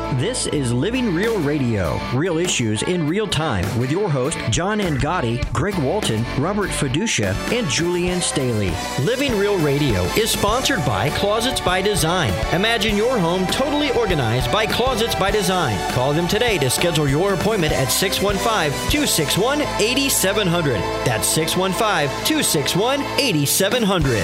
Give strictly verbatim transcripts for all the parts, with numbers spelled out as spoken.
This is Living Real Radio, real issues in real time with your host, John N. Gotti, Greg Walton, Robert Fiducia, and Julianne Staley. Living Real Radio is sponsored by Closets by Design. Imagine your home totally organized by Closets by Design. Call them today to schedule your appointment at six one five, two six one, eight seven zero zero. That's six one five, two six one, eight seven zero zero.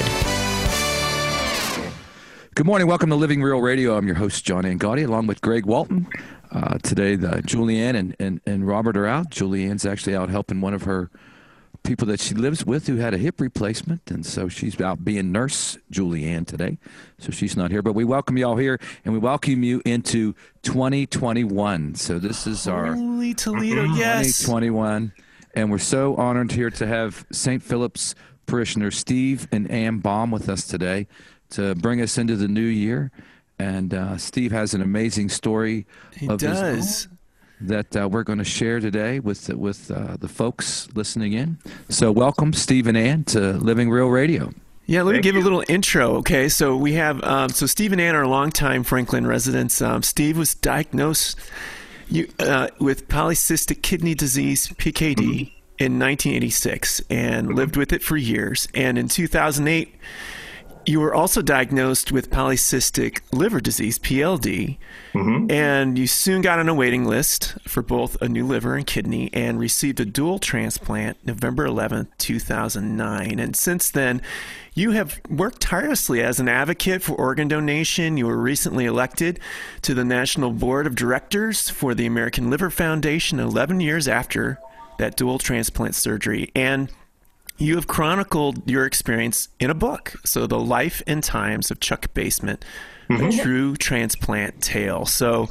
Good morning. Welcome to Living Real Radio. I'm your host, John N. Gotti, along with Greg Walton. Uh, today, the, Julianne and, and, and Robert are out. Julianne's actually out helping one of her people that she lives with who had a hip replacement, and so she's out being Nurse Julianne today, so she's not here. But we welcome you all here, and we welcome you into twenty twenty-one. So this is our Holy Toledo, yes. twenty twenty-one, and we're so honored here to have Saint Philip's parishioners Steve and Ann Baum with us today to bring us into the new year. And uh, Steve has an amazing story he of does. his own that uh, we're going to share today with with uh, the folks listening in. So welcome, Steve and Ann, to Living Real Radio. Yeah, let me Thank give you. a little intro, okay? So we have, um, so Steve and Ann are longtime Franklin residents. Um, Steve was diagnosed you, uh, with polycystic kidney disease, P K D, mm-hmm. in nineteen eighty-six and mm-hmm. lived with it for years. And in two thousand eight, you were also diagnosed with polycystic liver disease, P L D, mm-hmm. and you soon got on a waiting list for both a new liver and kidney and received a dual transplant November eleventh, two thousand nine. And since then, you have worked tirelessly as an advocate for organ donation. You were recently elected to the National Board of Directors for the American Liver Foundation eleven years after that dual transplant surgery. And you have chronicled your experience in a book, so The Life and Times of Chuck Basement, mm-hmm. a true transplant tale. So,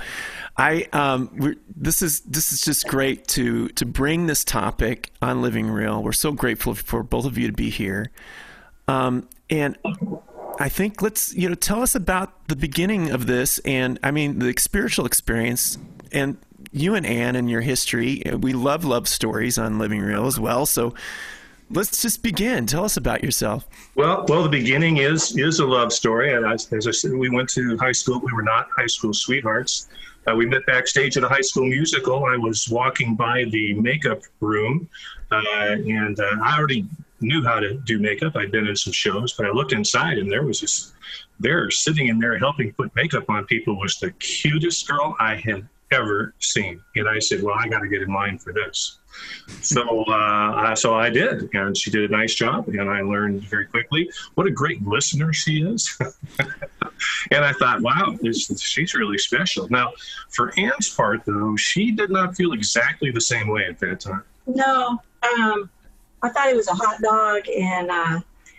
I um, we're, this is this is just great to to bring this topic on Living Real. We're so grateful for both of you to be here, um, and I think let's you know tell us about the beginning of this, and I mean the spiritual experience, and you and Ann and your history. We love love stories on Living Real as well, so. Let's just begin. Tell us about yourself. Well, well, the beginning is is a love story. And as, as I said, we went to high school. We were not high school sweethearts. Uh, we met backstage at a high school musical. I was walking by the makeup room, uh, and uh, I already knew how to do makeup. I'd been in some shows, but I looked inside, and there was this. There, sitting in there helping put makeup on people, was the cutest girl I had ever seen. And I said, "Well, I got to get in line for this." So, uh, so I did, and she did a nice job, and I learned very quickly what a great listener she is. And I thought, wow, this, she's really special. Now, for Ann's part, though, she did not feel exactly the same way at that time. No, um, I thought he was a hot dog, and uh,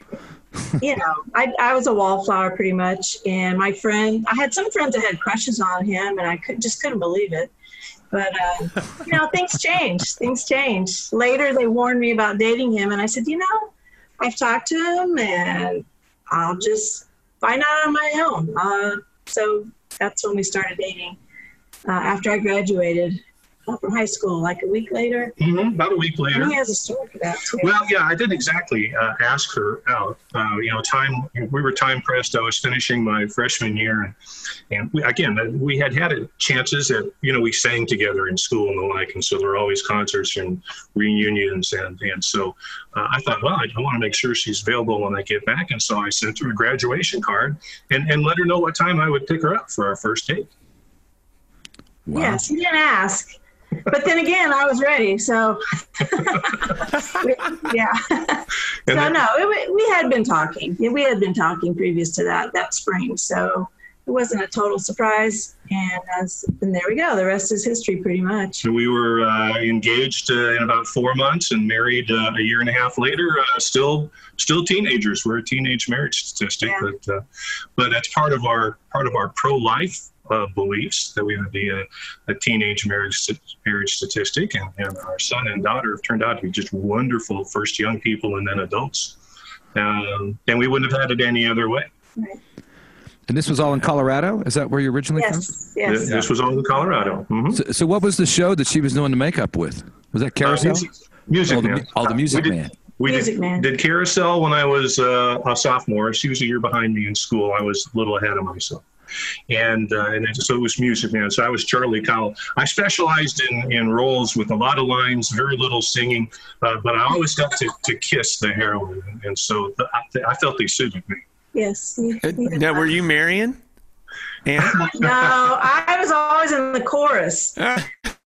you know, I, I was a wallflower pretty much. And my friend, I had some friends that had crushes on him, and I could, just couldn't believe it. But, uh, you know, things change. Things change. Later, they warned me about dating him. And I said, you know, I've talked to him and I'll just find out on my own. Uh, so that's when we started dating uh, after I graduated from high school, like a week later. Mm-hmm, about a week later. And he has a story for that, too. Well, yeah, I didn't exactly uh, ask her out. Uh, you know, time we were time pressed. I was finishing my freshman year. And, and we, again, we had had chances that, you know, we sang together in school and the like. And so there were always concerts and reunions. And, and so uh, I thought, well, I, I want to make sure she's available when I get back. And so I sent her a graduation card and, and let her know what time I would pick her up for our first date. Wow. Yes, he didn't ask. But then again, I was ready, so yeah. So no, it, we had been talking. We had been talking previous to that that spring, so it wasn't a total surprise. And, as, and there we go. The rest is history, pretty much. We were uh, engaged uh, in about four months and married uh, a year and a half later. Uh, still, still teenagers. We're a teenage marriage statistic, yeah. but uh, but that's part of our part of our pro-life. Uh, beliefs that we would be a, a teenage marriage marriage statistic, and, and our son and daughter have turned out to be just wonderful first young people and then adults, um, and we wouldn't have had it any other way. Right. And this was all in Colorado? Is that where you're originally yes, from? Yes, This, this was all in Colorado. Mm-hmm. So, so what was the show that she was doing the makeup with? Was that Carousel? Uh, music, music oh, the, Man. Oh, the Music we did, Man. We Music did, Man. did Carousel when I was uh, a sophomore. She was a year behind me in school. I was a little ahead of myself. And uh, and it, so it was Music Man. So I was Charlie Cowell. I specialized in, in roles with a lot of lines, very little singing, uh, but I always got to, to kiss the heroine. And so the, I, I felt they suited me. Yes. Uh, now, were you Marion? No, I was always in the chorus. uh,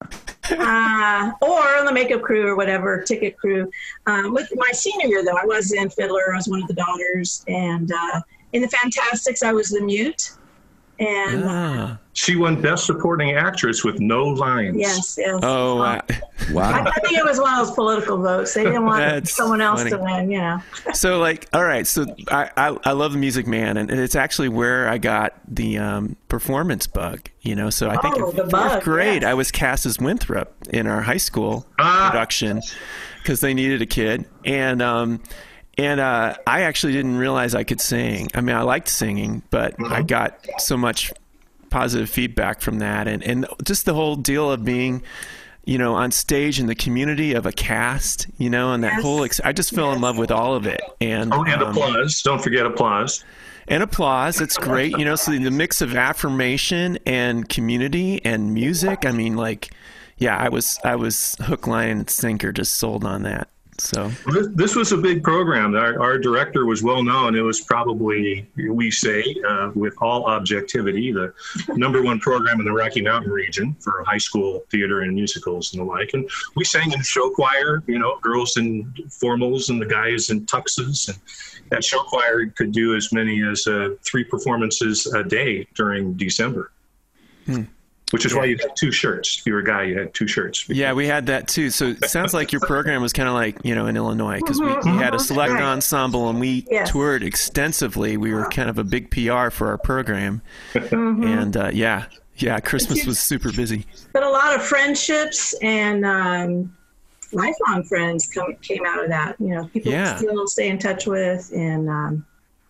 or on the makeup crew or whatever, ticket crew. Um, with my senior year, though, I was in Fiddler. I was one of the daughters. And uh, in the Fantastics, I was the mute. And ah. She won Best Supporting Actress with no lines. Yes, yes. Oh, uh, wow. I think it was one of those political votes. They didn't want That's someone else funny. to win, you know. So, like, all right. So I, I, I love the Music Man, and it's actually where I got the um, performance bug, you know. So I think Oh, in the fourth bug, grade, yes. I was cast as Winthrop in our high school Ah. production because they needed a kid. And, um, And uh, I actually didn't realize I could sing. I mean, I liked singing, but Mm-hmm. I got so much positive feedback from that. And, and just the whole deal of being, you know, on stage in the community of a cast, you know, and that Yes. whole, ex- I just fell in love with all of it. And, Oh, and um, applause. Don't forget applause. and applause. It's great. You know, so the mix of affirmation and community and music. I mean, like, yeah, I was, I was hook, line, and sinker, just sold on that. So This, this was a big program. Our, our director was well known. It was probably, we say, uh, with all objectivity, the number one program in the Rocky Mountain region for high school theater and musicals and the like. And we sang in show choir, you know, girls in formals and the guys in tuxes. And that show choir could do as many as uh, three performances a day during December. Hmm. Which is why you had two shirts. If you were a guy, you had two shirts. yeah, we had that too. So it sounds like your program was kind of like, you know, in Illinois, because we, we had a select Right. ensemble and we Yes. toured extensively. We were kind of a big P R for our program. And uh, yeah, yeah, Christmas was super busy. But a lot of friendships and um, lifelong friends come, came out of that. You know, people Yeah. still stay in touch with, and um,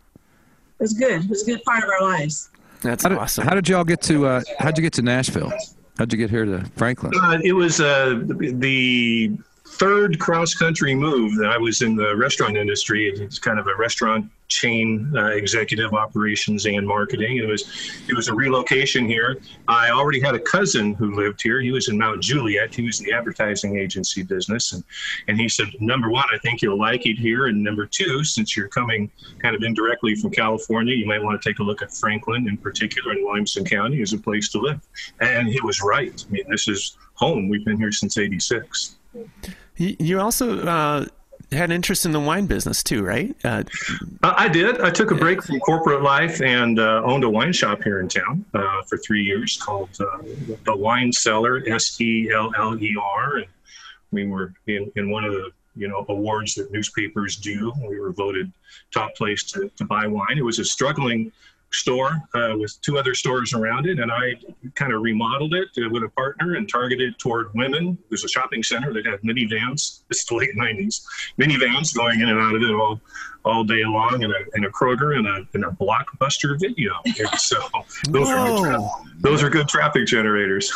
it was good. It was a good part of our lives. That's How did, awesome. how did y'all get to? Uh, how'd you get to Nashville? How'd you get here to Franklin? Uh, it was uh, the third cross-country move that I was in the restaurant industry. It's kind of a restaurant chain, uh, executive operations and marketing. It was it was a relocation here. I already had a cousin who lived here. He was in Mount Juliet. He was in the advertising agency business. And, and he said, number one, I think you'll like it here. And number two, since you're coming kind of indirectly from California, you might want to take a look at Franklin in particular in Williamson County as a place to live. And he was right. I mean, this is home. We've been here since eighty-six. You you also uh, had interest in the wine business too, right? Uh, Uh, I did. I took a break from corporate life and uh, owned a wine shop here in town uh, for three years called uh, The Wine Cellar, S E L L E R. And we were in, in one of the you know awards that newspapers do. We were voted top place to, to buy wine. It was a struggling store uh, with two other stores around it, and I kind of remodeled it uh, with a partner and targeted toward women. There's a shopping center that had minivans. It's the late nineties. Minivans going in and out of it all all day long, and a, and a Kroger and a, and a Blockbuster video. And so those are, good tra- those are good traffic generators.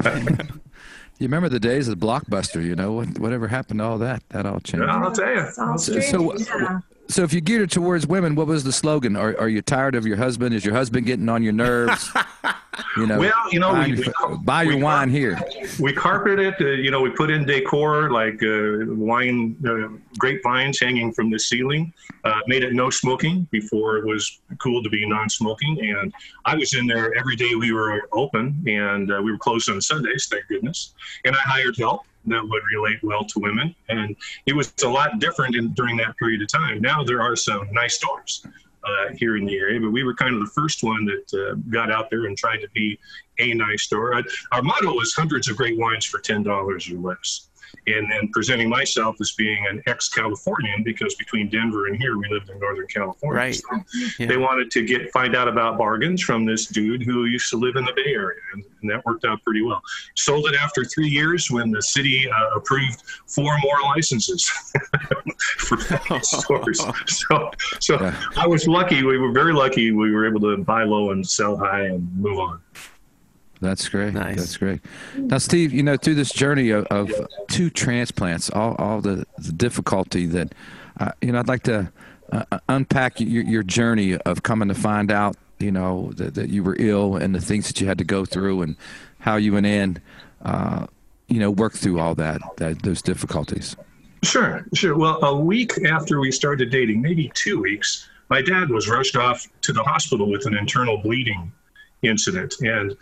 You remember the days of the Blockbuster? You know what? Whatever happened to all that? That all changed. I'll tell you. It's all So- streaming, so- yeah. So if you geared it towards women, what was the slogan? Are Are you tired of your husband? Is your husband getting on your nerves? You know, Well, you know, buy, we- your, we- buy your we- wine here. We carpeted it, uh, you know, we put in decor like uh, wine, uh, grapevines hanging from the ceiling, uh, made it no smoking before it was cool to be non-smoking. And I was in there every day we were open, and uh, we were closed on Sundays, thank goodness. And I hired help that would relate well to women. And it was a lot different in, during that period of time. Now there are some nice stores uh, here in the area, but we were kind of the first one that uh, got out there and tried to be a nice store. I, our motto was hundreds of great wines for ten dollars or less. And then presenting myself as being an ex-Californian, because between Denver and here, we lived in Northern California. Right. So Yeah. they wanted to get find out about bargains from this dude who used to live in the Bay Area, and, and that worked out pretty well. Sold it after three years when the city uh, approved four more licenses for stores. So, so Yeah. I was lucky. We were very lucky. We were able to buy low and sell high and move on. That's great. Nice. That's great. Now, Steve, you know, through this journey of, of two transplants, all, all the, the difficulty that, uh, you know, I'd like to uh, unpack your, your journey of coming to find out you know, that, that you were ill and the things that you had to go through and how you and Ann, uh, you know, worked through all that, that those difficulties. Sure, sure. Well, a week after we started dating, maybe two weeks, my dad was rushed off to the hospital with an internal bleeding incident. And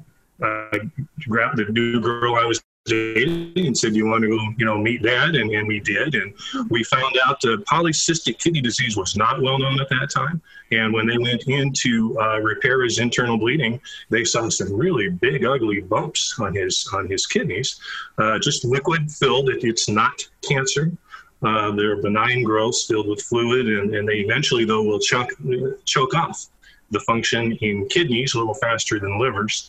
I grabbed the new girl I was dating and said, "You want to go, you know, meet Dad?" And, and we did. And we found out uh, polycystic kidney disease was not well known at that time. And when they went in to uh, repair his internal bleeding, they saw some really big, ugly bumps on his on his kidneys, uh, just liquid filled. It, it's not cancer. Uh, they're benign growths filled with fluid, and, and they eventually, though, will choke, choke off the function in kidneys a little faster than livers.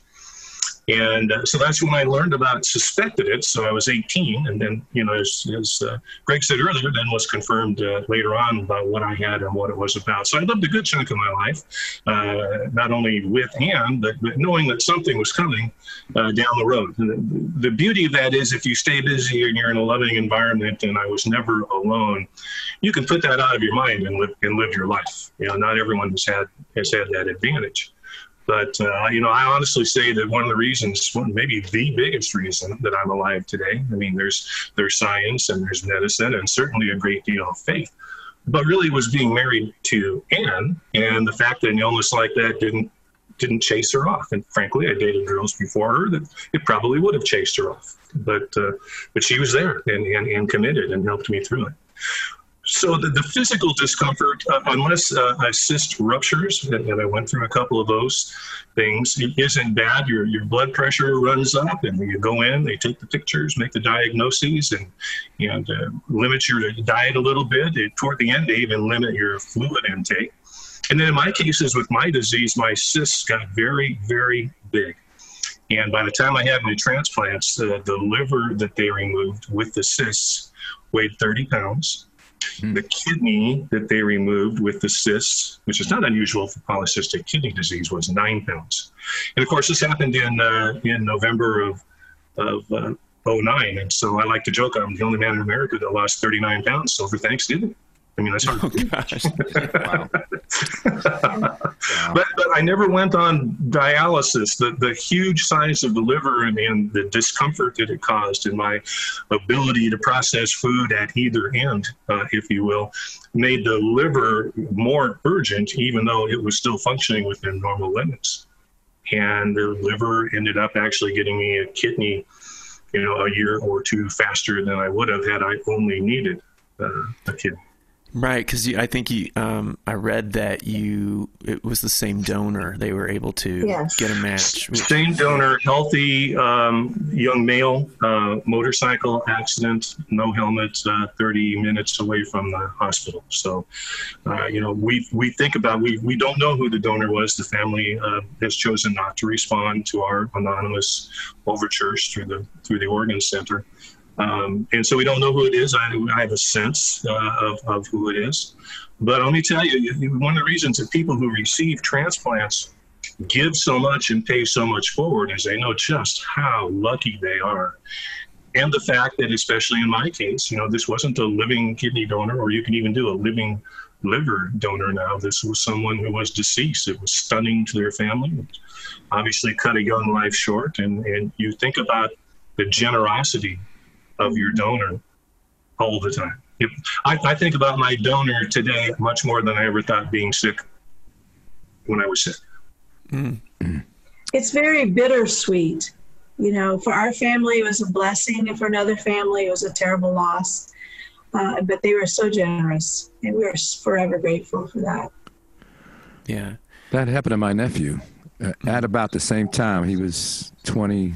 And uh, so that's when I learned about it, suspected it. So I was eighteen. And then, you know, as, as uh, Greg said earlier, then was confirmed uh, later on about what I had and what it was about. So I lived a good chunk of my life, uh, not only with Ann, but, but knowing that something was coming uh, down the road. And the, the beauty of that is if you stay busy and you're in a loving environment, and I was never alone, you can put that out of your mind and live, and live your life. You know, not everyone has had, has had that advantage. But, uh, you know, I honestly say that one of the reasons, well, maybe the biggest reason that I'm alive today, I mean, there's there's science and there's medicine and certainly a great deal of faith, but really was being married to Ann, and the fact that an illness like that didn't didn't chase her off. And frankly, I dated girls before her that it probably would have chased her off. But uh, but she was there and, and, and committed and helped me through it. So the, the physical discomfort, uh, unless uh, a cyst ruptures, and, and I went through a couple of those things, it isn't bad. Your your blood pressure runs up, and you go in, they take the pictures, make the diagnoses, and and uh, limit your diet a little bit. It, toward the end, they even limit your fluid intake. And then in my cases with my disease, my cysts got very, very big. And by the time I had my transplants, uh, the liver that they removed with the cysts weighed thirty pounds. The kidney that they removed with the cysts, which is not unusual for polycystic kidney disease, was nine pounds. And of course, this happened in uh, in November of of uh, oh nine. And so I like to joke I'm the only man in America that lost thirty-nine pounds over Thanksgiving. I mean, that's hard. Oh, gosh. Wow. Wow. But, but I never went on dialysis. The the huge size of the liver and, and the discomfort that it caused in my ability to process food at either end, uh, if you will, made the liver more urgent, even though it was still functioning within normal limits. And the liver ended up actually getting me a kidney, you know, a year or two faster than I would have had I only needed uh, a kidney. Right, because I think you, um, I read that you, it was the same donor. They were able to Yes. get a match. Same donor, healthy um, young male, uh, motorcycle accident, no helmet, uh, thirty minutes away from the hospital. So, uh, you know, we we think about, we, we don't know who the donor was. The family uh, has chosen not to respond to our anonymous overtures through the through the organ center. Um, and so we don't know who it is. I, I have a sense uh, of, of who it is. But let me tell you, you, one of the reasons that people who receive transplants give so much and pay so much forward is they know just how lucky they are. And the fact that, especially in my case, you know, this wasn't a living kidney donor, or you can even do a living liver donor now. This was someone who was deceased. It was stunning to their family. Obviously cut a young life short. And, and you think about the generosity of your donor all the time. If, I, I think about my donor today much more than I ever thought being sick when I was sick. Mm. It's very bittersweet. You know, for our family, it was a blessing, and for another family, it was a terrible loss. Uh, but they were so generous, and we are forever grateful for that. Yeah. That happened to my nephew uh, at about the same time. He was twenty,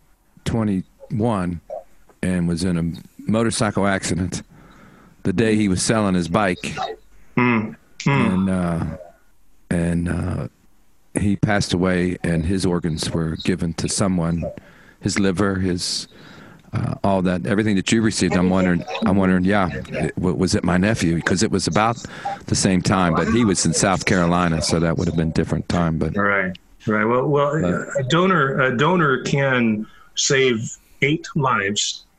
twenty-one and was in a motorcycle accident the day he was selling his bike. Mm. Mm. And, uh, and uh, he passed away, and his organs were given to someone, his liver, his, uh, all that, everything that you received. I'm wondering, I'm wondering, yeah, it, was it my nephew? Because it was about the same time, but he was in South Carolina, so that would have been a different time. But Right, right. Well, well, Uh, a donor, a donor can save eight lives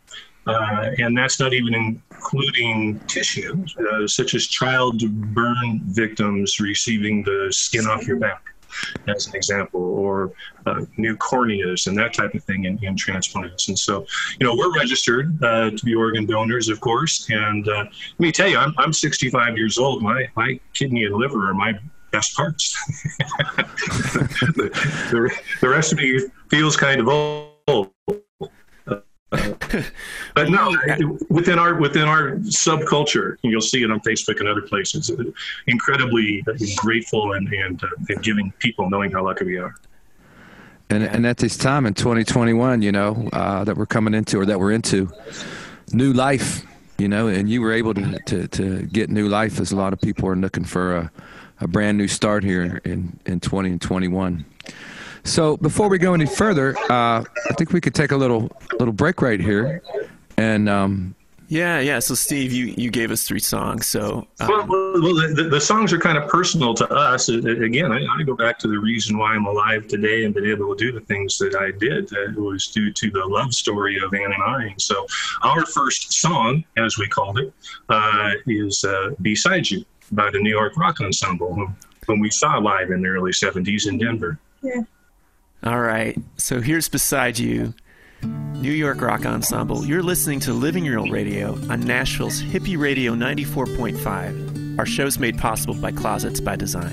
Uh, and that's not even including tissue, uh, such as child burn victims receiving the skin off your back, as an example, or uh, new corneas and that type of thing in, in transplants. And so, you know, we're registered uh, to be organ donors, of course. And uh, let me tell you, I'm, I'm sixty-five years old. My, my kidney and liver are my best parts. the, the, the rest of me feels kind of old. Uh, but no, within our within our subculture, you'll see it on Facebook and other places. Incredibly grateful and and, uh, and giving people, knowing how lucky we are. And and at this time in twenty twenty-one, you know, uh, that we're coming into or that we're into new life, you know, and you were able to to, to get new life as a lot of people are looking for a, a brand new start here in in twenty twenty-one. So before we go any further, uh, I think we could take a little little break right here, and um, yeah, yeah. So Steve, you, you gave us three songs. So um, well, well the, the songs are kind of personal to us. Again, I, I go back to the reason why I'm alive today and been able to do the things that I did. Uh, it was due to the love story of Ann and I. And so our first song, as we called it, uh, is uh, "Beside You" by the New York Rock Ensemble, whom, whom we saw live in the early seventies in Denver. Yeah. All right, so here's Beside You, New York Rock Ensemble. You're listening to Living Real Radio on Nashville's Hippie Radio ninety-four point five. Our show's made possible by Closets by Design.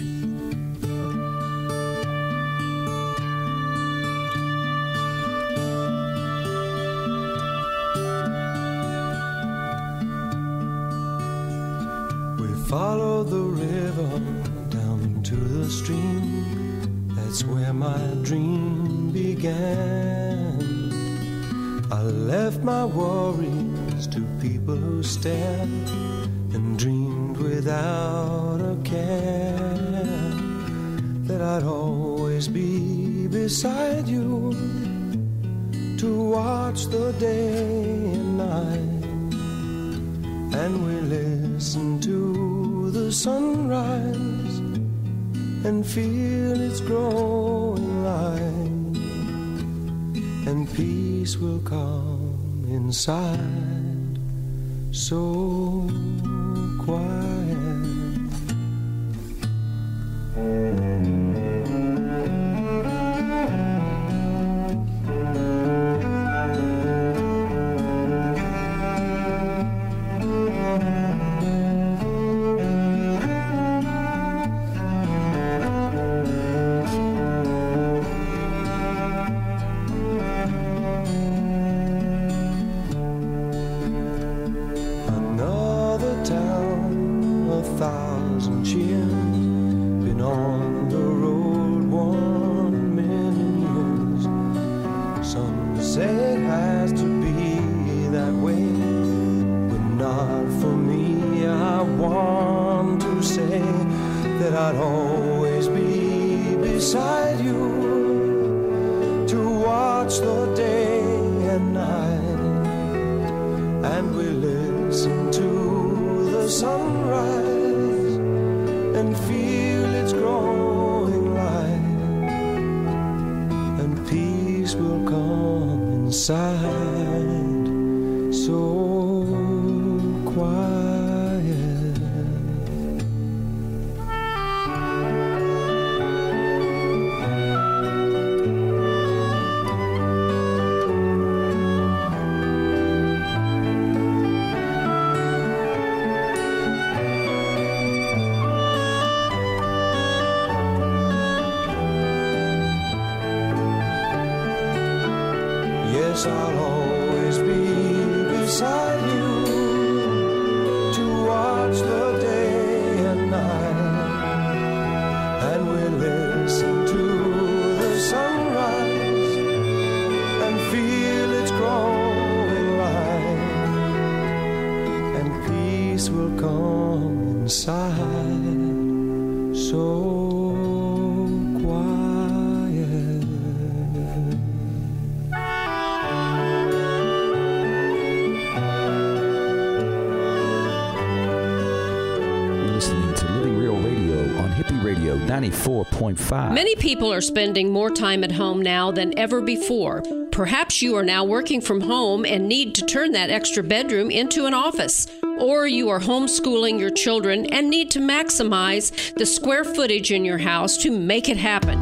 We follow the river down to the stream. That's where my dream began. I left my worries to people who stared and dreamed without a care that I'd always be beside you to watch the day and night. And we listen to the sunrise and feel its growing light, and peace will come inside, so quiet. I'll always be beside you to watch the day and night, and we'll listen to the sunrise and feel its growing light, and peace will come inside, so ninety-four point five. Many people are spending more time at home now than ever before. Perhaps you are now working from home and need to turn that extra bedroom into an office. Or you are homeschooling your children and need to maximize the square footage in your house to make it happen.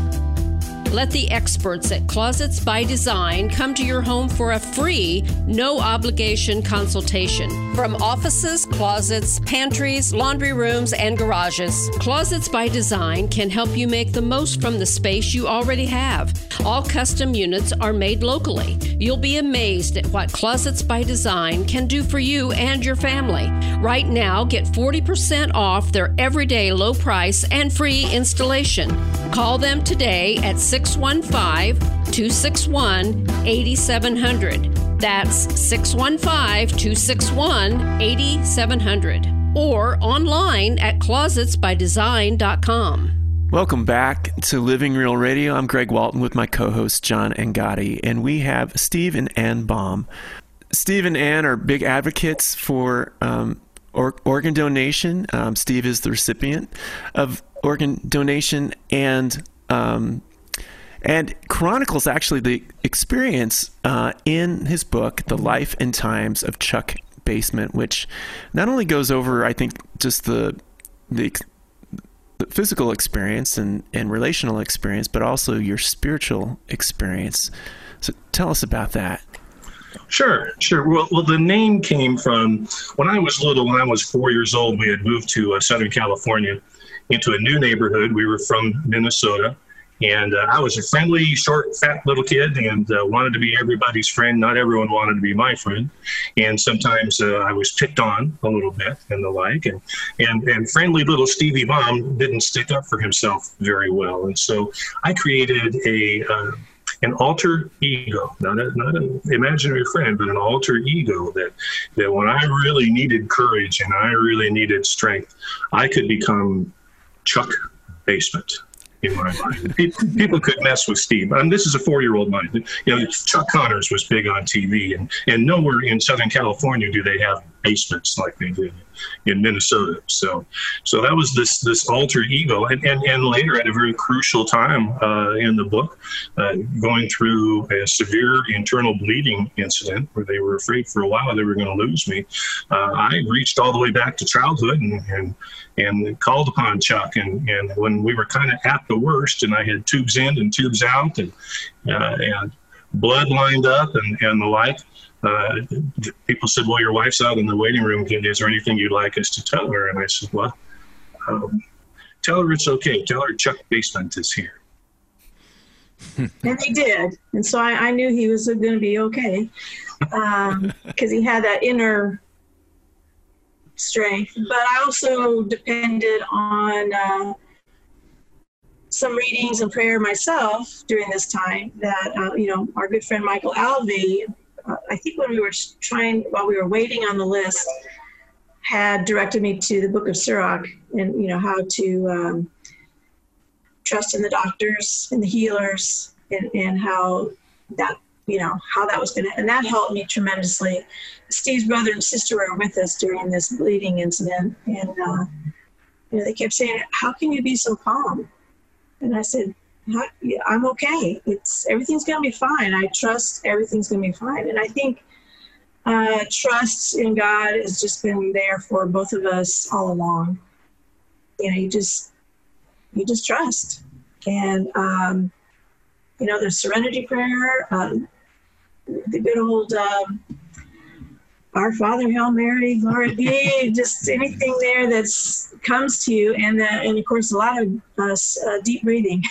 Let the experts at Closets by Design come to your home for a free, no-obligation consultation. From offices, closets, pantries, laundry rooms, and garages, Closets by Design can help you make the most from the space you already have. All custom units are made locally. You'll be amazed at what Closets by Design can do for you and your family. Right now, get forty percent off their everyday low price and free installation. Call them today at six one five, two six one, eight seven zero zero. That's six one five, two six one, eight seven zero zero. Or online at closets by design dot com. Welcome back to Living Real Radio. I'm Greg Walton with my co-host John Angotti, and we have Steve and Ann Baum. Steve and Ann are big advocates for um, or, organ donation. Um, Steve is the recipient of organ donation, and um, and chronicles actually the experience uh, in his book, The Life and Times of Chuck Basement, which not only goes over, I think, just the the physical experience and, and relational experience, but also your spiritual experience. So tell us about that. Sure, sure. Well, well, the name came from when I was little. When I was four years old, we had moved to uh, Southern California into a new neighborhood. We were from Minnesota, and uh, I was a friendly, short, fat little kid and uh, wanted to be everybody's friend. Not everyone wanted to be my friend. And sometimes uh, I was picked on a little bit and the like. And, and, and friendly little Stevie Baum didn't stick up for himself very well. And so I created a uh, an alter ego, not a, not an imaginary friend, but an alter ego that, that when I really needed courage and I really needed strength, I could become Chuck Basement in my mind. People, people could mess with Steve. And this is a four-year-old mind. You know, Chuck Connors was big on T V, and, and nowhere in Southern California do they have basements like they did in Minnesota. So so that was this this alter ego. And, and, and later, at a very crucial time uh, in the book, uh, going through a severe internal bleeding incident where they were afraid for a while they were going to lose me, uh, I reached all the way back to childhood and, and and called upon Chuck. And, and when we were kind of at the worst, and I had tubes in and tubes out, and uh, and blood lined up and, and the like, uh, people said, well, your wife's out in the waiting room. Is there anything you'd like us to tell her? And I said, well, um, tell her it's okay. Tell her Chuck Basement is here. And they did. And so I, I knew he was going to be okay, because um, he had that inner strength. But I also depended on uh, some readings and prayer myself during this time that, uh, you know, our good friend Michael Alvey, uh, I think when we were trying, while we were waiting on the list, had directed me to the Book of Sirach and, you know, how to um, trust in the doctors and the healers, and, and how that, you know, how that was going to, and that helped me tremendously. Steve's brother and sister were with us during this bleeding incident, and, uh, you know, they kept saying, how can you be so calm? And I said, I'm okay. It's everything's going to be fine. I trust everything's going to be fine. And I think uh, trust in God has just been there for both of us all along. You know, you just, you just trust. And, um, you know, there's serenity prayer, um, the good old um, Our Father, Hail Mary, glory be, just anything there that's comes to you. And, uh, and of course, a lot of uh, uh, deep breathing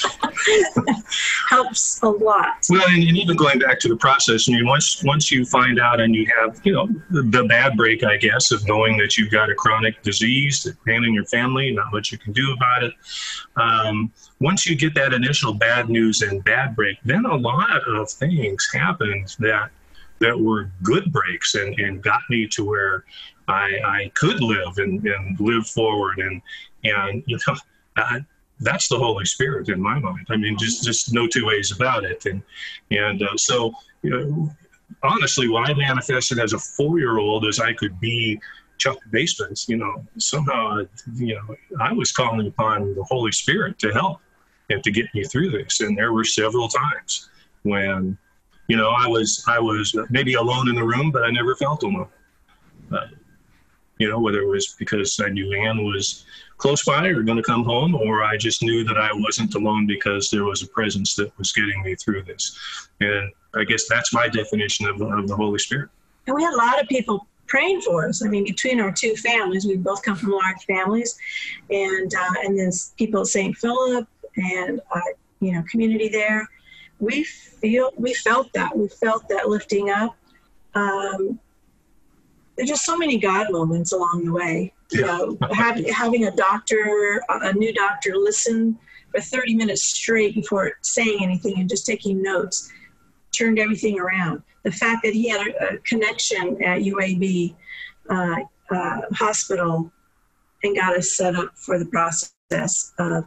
helps a lot. Well, and, and even going back to the process, I mean, once once you find out and you have, you know, the, the bad break, I guess, of knowing that you've got a chronic disease that ran in your family, not much you can do about it. Um, once you get that initial bad news and bad break, then a lot of things happened that that were good breaks and, and got me to where I, I could live and, and live forward. And, and you know, I, that's the Holy Spirit in my mind. I mean, just, just no two ways about it. And, and uh, so, you know, honestly, what I manifested as a four-year-old is I could be Chuck basements, you know, somehow, you know, I was calling upon the Holy Spirit to help and to get me through this. And there were several times when, you know, I was, I was maybe alone in the room, but I never felt alone. Uh, you know, whether it was because I knew Ann was close by or going to come home, or I just knew that I wasn't alone because there was a presence that was getting me through this. And I guess that's my definition of, of the Holy Spirit. And we had a lot of people praying for us. I mean, between our two families, we both come from large families, and uh, and then people at Saint Philip and our, you know, community there. We feel we felt that we felt that lifting up. Um, there's just so many God moments along the way. You know, have, having a doctor, a new doctor, listen for thirty minutes straight before saying anything and just taking notes, turned everything around. The fact that he had a, a connection at U A B uh, uh, hospital and got us set up for the process of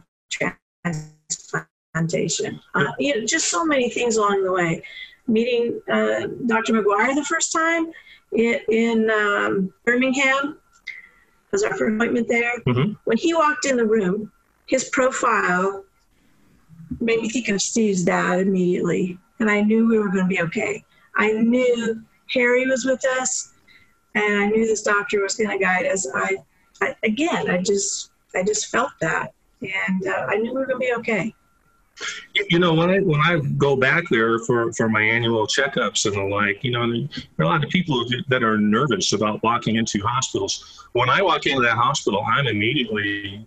transplantation. Uh, you know, just so many things along the way. Meeting uh, Doctor McGuire the first time in, in um, Birmingham was our first appointment there. Mm-hmm. When he walked in the room, his profile made me think of Steve's dad immediately, and I knew we were going to be okay. I knew Harry was with us, and I knew this doctor was going to guide us. I, I, again, I just, I just felt that, and uh, I knew we were going to be okay. You know, when I when I go back there for, for my annual checkups and the like, you know, there are a lot of people that are nervous about walking into hospitals. When I walk into that hospital, I'm immediately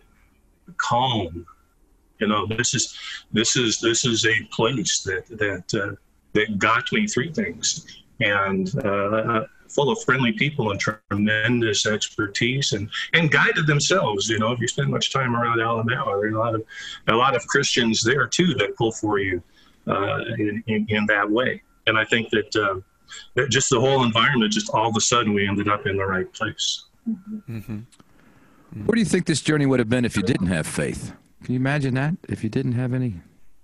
calm. You know, this is this is this is a place that that uh, that got me through things, and uh, full of friendly people and tremendous expertise, and, and guided themselves. You know, if you spend much time around Alabama, there are a lot of a lot of Christians there too that pull for you uh, in, in in that way. And I think that, uh, that just the whole environment, just all of a sudden, we ended up in the right place. Mm-hmm. Mm-hmm. Where do you think this journey would have been if you didn't have faith? Can you imagine that, if you didn't have any?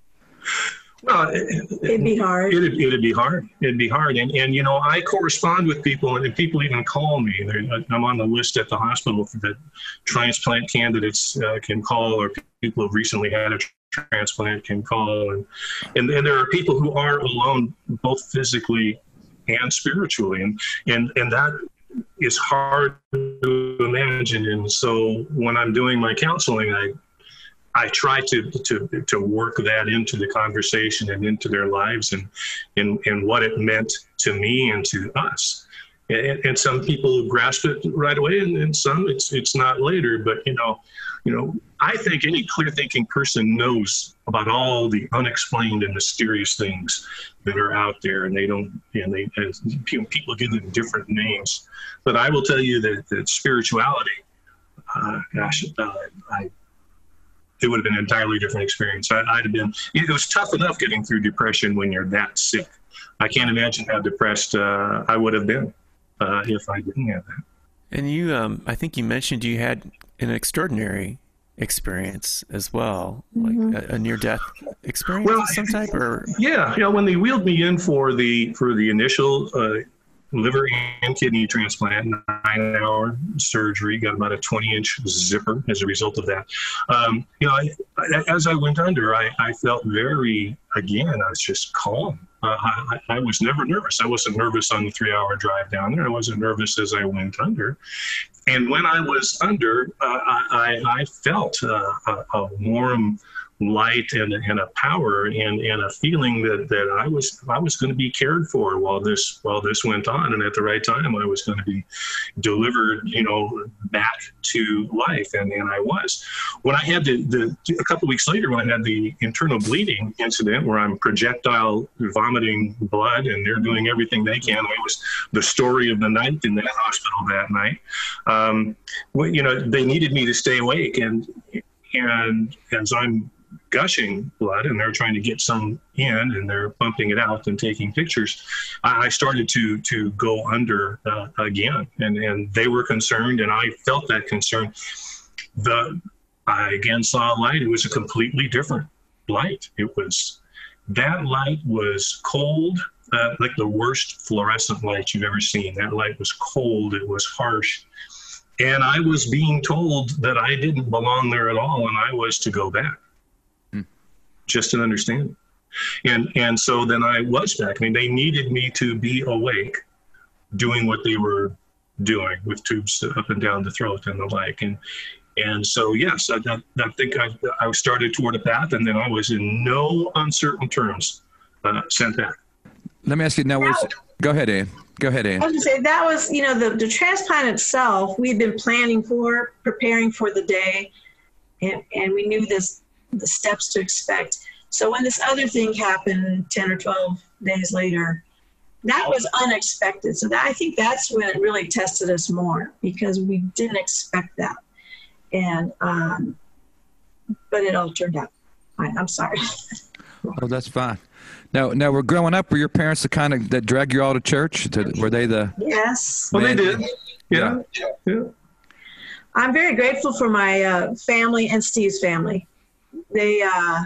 Well, it, it'd be hard. It'd, it'd be hard. It'd be hard. And, and, you know, I correspond with people, and people even call me. They're, I'm on the list at the hospital that transplant candidates uh, can call, or people who've recently had a transplant can call. And, and, and there are people who are alone, both physically and spiritually. And, and, and that is hard to imagine. And so when I'm doing my counseling, I I try to, to to work that into the conversation and into their lives, and and, and what it meant to me and to us. And, and some people grasp it right away, and, and some it's it's not later. But you know, you know, I think any clear-thinking person knows about all the unexplained and mysterious things that are out there, and they don't, and they and people give them different names. But I will tell you that, that spirituality, uh, gosh, uh, I. it would have been an entirely different experience. I, I'd have been, it was tough enough getting through depression when you're that sick. I can't imagine how depressed uh, I would have been uh, if I didn't have that. And you, um, I think you mentioned you had an extraordinary experience as well, mm-hmm. like a, a near-death experience well, of some type, or yeah, you know, when they wheeled me in for the for the initial uh, liver and kidney transplant, nine-hour surgery, got about a twenty-inch zipper as a result of that. Um, you know, I, I, as I went under, I, I felt very, again, I was just calm. Uh, I, I was never nervous. I wasn't nervous on the three-hour drive down there. I wasn't nervous as I went under. And when I was under, uh, I, I felt uh, a, a warm light and, and a power and, and a feeling that, that I was I was going to be cared for while this while this went on, and at the right time I was going to be delivered, you know, back to life, and, and I was. When I had the, the a couple of weeks later, when I had the internal bleeding incident where I'm projectile vomiting blood, and they're doing everything they can. It was the story of the night in that hospital that night. Um, well, you know, they needed me to stay awake, and and as I'm gushing blood and they're trying to get some in and they're pumping it out and taking pictures, I started to to go under uh, again, and and they were concerned, and I felt that concern. The I again saw a light. It was a completely different light. It was that light was cold uh, like the worst fluorescent light you've ever seen. That light was cold. It was harsh. And I was being told that I didn't belong there at all, and I was to go back. Hmm. Just an understanding. And and so then I was back. I mean, they needed me to be awake, doing what they were doing with tubes up and down the throat and the like. And and so, yes, I, I think I, I started toward a path, and then I was in no uncertain terms uh, sent back. Let me ask you now, where's, go ahead, Ann. Go ahead, Ann. I was going to say, that was, you know, the, the transplant itself, we'd been planning for, preparing for the day, and, and we knew this, the steps to expect. So when this other thing happened ten or twelve days later, that was unexpected. So that, I think that's when it really tested us more, because we didn't expect that. And, um, but it all turned out fine. I'm sorry. Oh, that's fine. Now, now we're growing up. Were your parents the kind of that drag you all to church? To, were they the? Yes. Well, they did. Yeah. yeah. yeah. I'm very grateful for my uh, family and Steve's family. They, uh,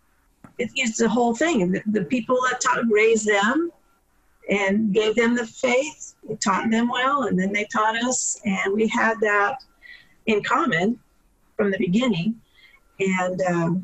it, it's the whole thing. The, the people that taught, raised them and gave them the faith, we taught them well, and then they taught us, and we had that in common from the beginning. And um,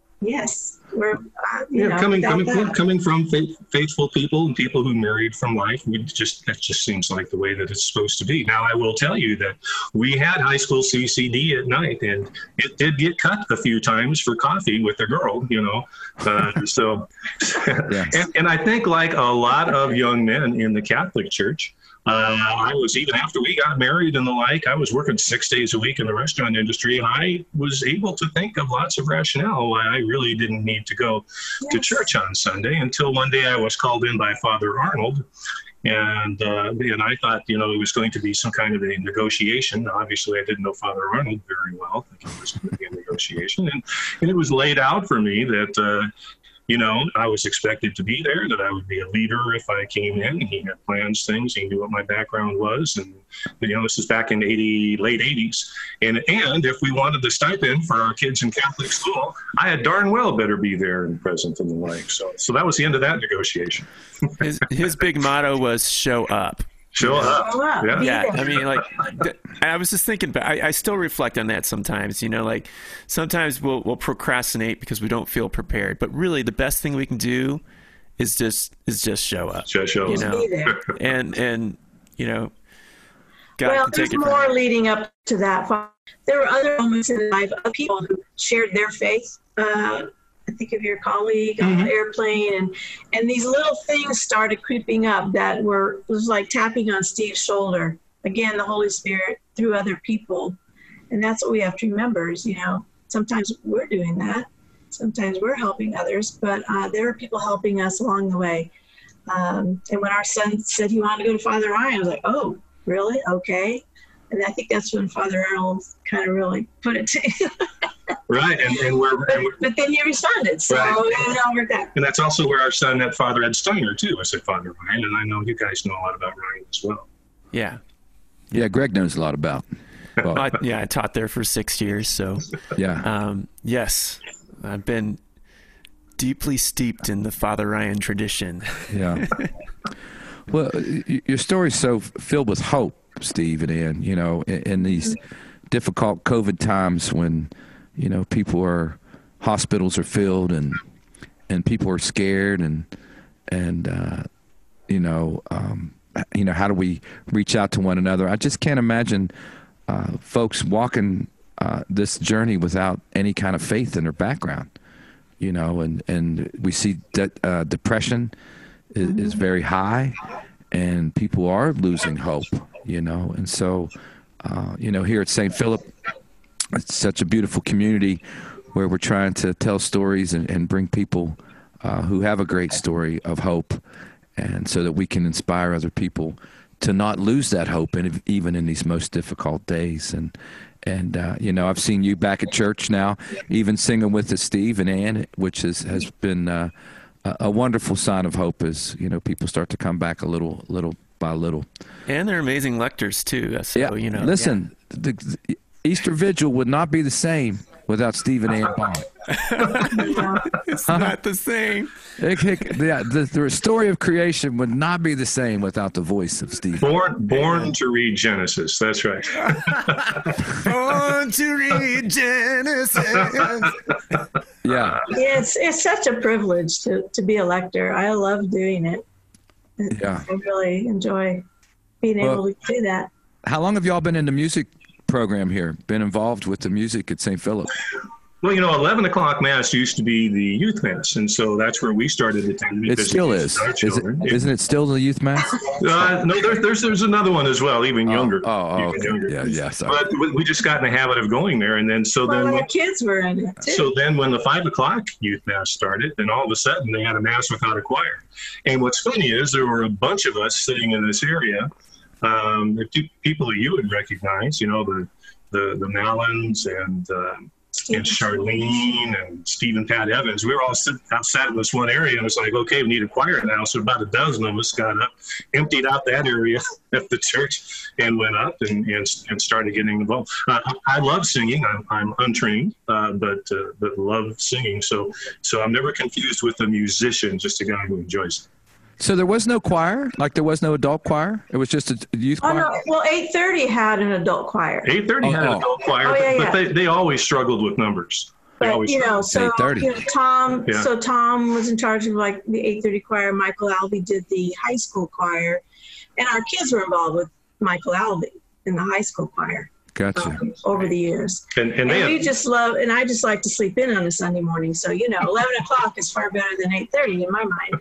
yes, we're, uh, you yeah, know, coming coming, that. coming from faith, faithful people and people who married from life, we just that just seems like the way that it's supposed to be. Now, I will tell you that we had high school C C D at night, and it did get cut a few times for coffee with a girl, you know. Uh, so, yeah. and, and I think like a lot of young men in the Catholic Church, Uh, I was, even after we got married and the like, I was working six days a week in the restaurant industry, and I was able to think of lots of rationale why I really didn't need to go yes. to church on Sunday, until one day I was called in by Father Arnold. And uh, and I thought, you know, it was going to be some kind of a negotiation. Obviously, I didn't know Father Arnold very well. I think it was going to be a negotiation. And, and it was laid out for me that, uh, you know, I was expected to be there, that I would be a leader if I came in. He had plans, things. He knew what my background was. And, you know, this is back in eighty, late eighties. And, and if we wanted the stipend for our kids in Catholic school, I had darn well better be there and present and the like. So, so that was the end of that negotiation. his, his big motto was show up. Show up. Yeah. yeah. I mean, like, I was just thinking, but I, I still reflect on that sometimes, you know, like sometimes we'll, we'll procrastinate because we don't feel prepared, but really the best thing we can do is just, is just show up, just show you know, and, and, you know, God well, can take there's it more from leading up to that. There were other moments in life of people who shared their faith. Uh, I think of your colleague on Mm-hmm. the airplane, and, and these little things started creeping up that were, it was like tapping on Steve's shoulder. Again, the Holy Spirit through other people. And that's what we have to remember is, you know, sometimes we're doing that. Sometimes we're helping others, but uh, there are people helping us along the way. Um, and when our son said he wanted to go to Father Ryan, I was like, oh, really? Okay. And I think that's when Father Arnold kind of really put it to you. Right, and, and we're, but, and we're but then you responded, so right. it all worked out. And that's also where our son met Father Ed Steiner too. I said Father Ryan, and I know you guys know a lot about Ryan as well. Yeah, yeah. Greg knows a lot about. Well, I, yeah, I taught there for six years, so yeah. Um, yes, I've been deeply steeped in the Father Ryan tradition. Yeah. Well, your story's so filled with hope, Steve and Ann. You know, in, in these difficult COVID times when, you know, people are, hospitals are filled and and people are scared and and uh, you know, um, you know, how do we reach out to one another? I just can't imagine uh, folks walking uh, this journey without any kind of faith in their background. You know, and and we see that uh, depression is, is very high, and people are losing hope. You know, and so. Uh, you know, here at Saint Philip, it's such a beautiful community where we're trying to tell stories and, and bring people uh, who have a great story of hope, and so that we can inspire other people to not lose that hope, in, even in these most difficult days. And and uh, you know, I've seen you back at church now, even singing with us, Steve and Ann, which is, has been uh, a, a wonderful sign of hope as, you know, people start to come back a little, little by little. And they're amazing lectors too. So, yeah, you know, listen, yeah. the, the Easter Vigil would not be the same without Steve and Ann Baum. It's not the same. It, it, yeah, the, the story of creation would not be the same without the voice of Steve. Born, born to read Genesis. That's right. Born to read Genesis. Yeah. It's it's such a privilege to, to be a lector. I love doing it. Yeah. I really enjoy being Well, able to do that. How long have y'all been in the music program here? Been involved with the music at Saint Philip? Well, you know, eleven o'clock Mass used to be the youth Mass, and so that's where we started attending. It because still it is. our Is it, children. isn't it still the youth mass? Uh, no, there, there's there's another one as well, even younger. Oh, oh, even okay. younger. Yeah, yeah, sorry. But we- we just got in the habit of going there, and then so Well, then the kids were in it too. so then when the five o'clock youth Mass started, then all of a sudden they had a Mass without a choir. And what's funny is there were a bunch of us sitting in this area, um, the two people that you would recognize, you know, the the the Mallons and. Um, and Charlene and Steve and Pat Evans. We were all sit, outside in this one area, and it's like, okay, we need a choir now. So about a dozen of us got up, emptied out that area at the church, and went up and and, and started getting involved. Uh, I love singing. I'm, I'm untrained, uh, but uh, but love singing. So so I'm never confused with a musician, just a guy who enjoys it. So there was no choir? Like there was no adult choir? It was just a youth Oh choir? no! Well, eight thirty had an adult choir. eight thirty Oh, had oh. an adult choir, Oh, yeah, but, yeah. but they, they always struggled with numbers. They But always you know, so eight thirty. you know, Tom. Yeah. So Tom was in charge of like the eight thirty choir. Michael Albee did the high school choir, and our kids were involved with Michael Albee in the high school choir Gotcha. um, over the years. And, and And they we had, just love, and I just like to sleep in on a Sunday morning. So you know, eleven o'clock is far better than eight thirty in my mind.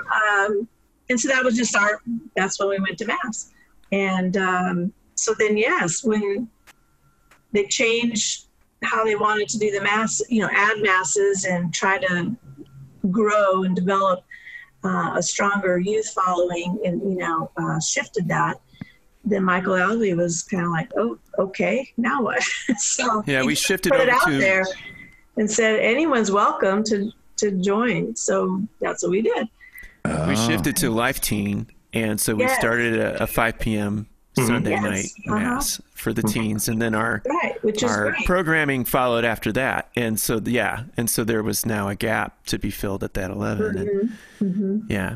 Um, and so that was just our. That's when we went to Mass, and um, so then yes, when they changed how they wanted to do the mass, you know, add masses and try to grow and develop uh, a stronger youth following, and you know, uh, shifted that. Then Michael Albee was kind of like, oh, okay, now what? So Yeah, he we shifted put it over out to- there and said anyone's welcome to to join. So that's what we did. We shifted to Life Teen, and so we Yes. started a, a five p.m. Sunday Yes. night Uh-huh. Mass for the teens, and then our Right, which is our great. programming followed after that. And so, yeah, and so there was now a gap to be filled at that eleven. And, Mm-hmm. yeah.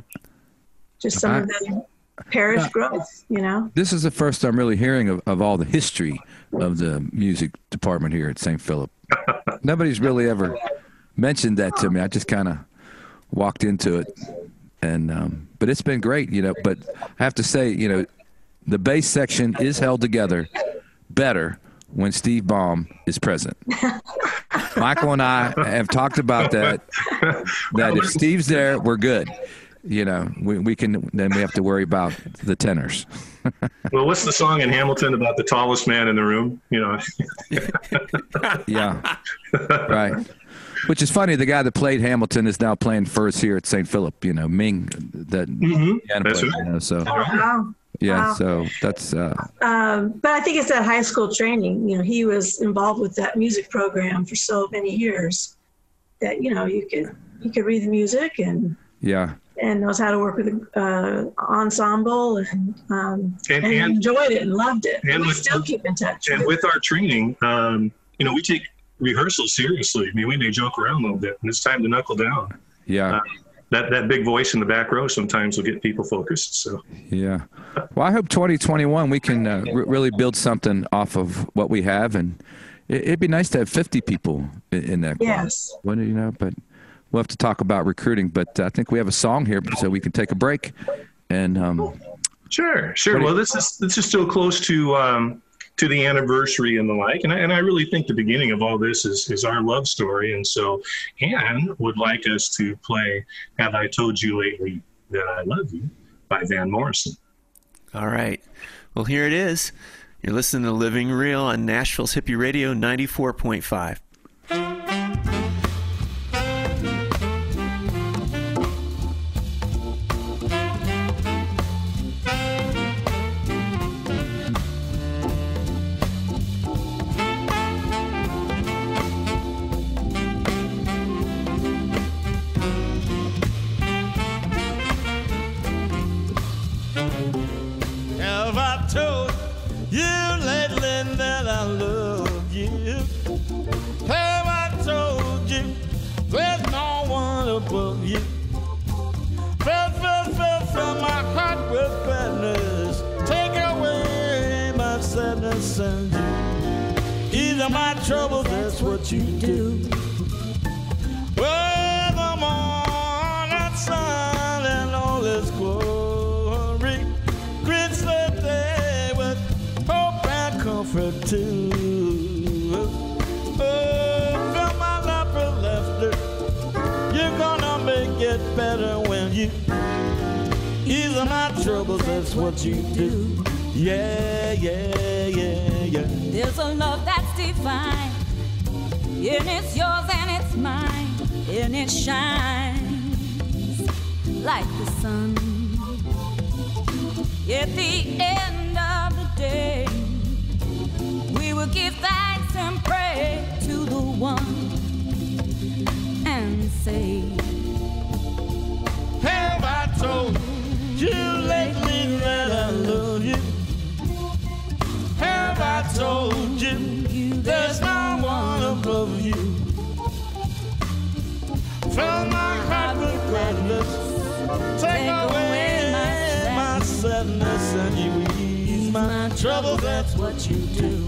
Just some of the parish growth, you know. This is the first I'm really hearing of, of all the history of the music department here at Saint Philip. Nobody's really ever mentioned that to me. I just kind of walked into it, and um, but it's been great, you know. But I have to say, you know, the bass section is held together better when Steve Baum is present. Michael and I have talked about that. That if Steve's there, we're good. You know, we we can then we have to worry about the tenors. well, what's the song in Hamilton about the tallest man in the room? You know, Yeah, right. Which is funny. The guy that played Hamilton is now playing first here at Saint Philip. You know, Ming. That piano That's player, right. you know, so Wow. yeah, Wow. so that's uh, Um, but I think it's that high school training. You know, he was involved with that music program for so many years that, you know, you could you could read the music and yeah, and knows how to work with the uh, ensemble and um, And- and, and- enjoyed it and loved it. and And we with- still keep in touch. and with our training, um, you know, we take rehearsal seriously. I mean, we may joke around a little bit, and it's time to knuckle down. yeah, Uh, that that big voice in the back row sometimes will get people focused. So yeah. Well, I hope twenty twenty-one we can uh, r- really build something off of what we have, and it, it'd be nice to have fifty people in, in that. choir. Yes. What do you know? But we'll have to talk about recruiting. But I think we have a song here, so we can take a break. And um, sure, sure. What do you- Well, this is this is still close to um, to the anniversary and the like, and I, and I really think the beginning of all this is is our love story. And so Anne would like us to play "Have I Told You Lately That I Love You" by Van Morrison. All right. Well, here it is. You're listening to Living Real on Nashville's Hippie Radio ninety-four point five. Have I told you lately that I love you? love you. Fill, fill, fill, fill my heart with gladness. Take away my sadness and you ease my troubles, that's what you do. Well, the morning sun and all its glory greets the day with hope and comfort too. Oh, fill my life with laughter. You're gonna make it better when you ease my troubles, that's what you do. Yeah, yeah, yeah, yeah. There's a love that's divine, and it's yours and it's mine, and it shines like the sun. At the end of the day, we will give thanks and pray to the one and say, have I told you lately that I love you? Have I told you there's no one above you? Fill my heart with gladness. Take away my sadness and you ease my trouble. That's what you do.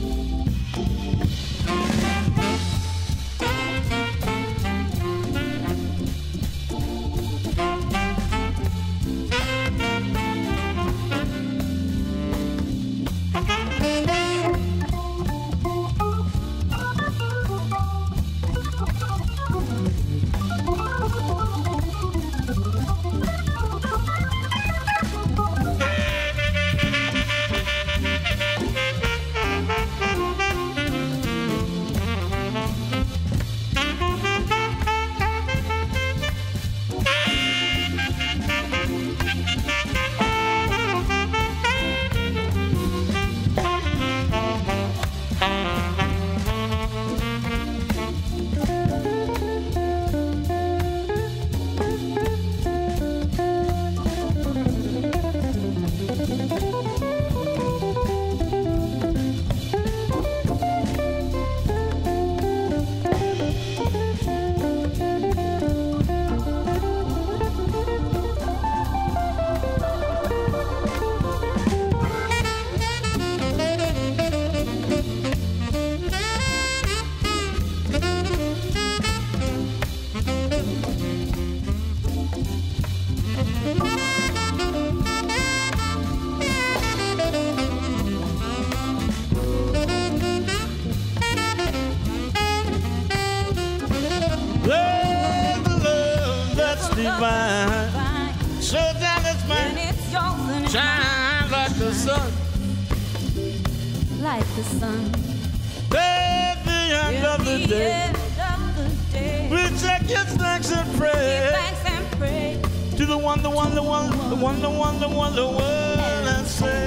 Like the sun. At the end At of the the day, end of the day, we check your thanks and pray give thanks and pray to the one, the one, the one, the one, the one, the one, the one, and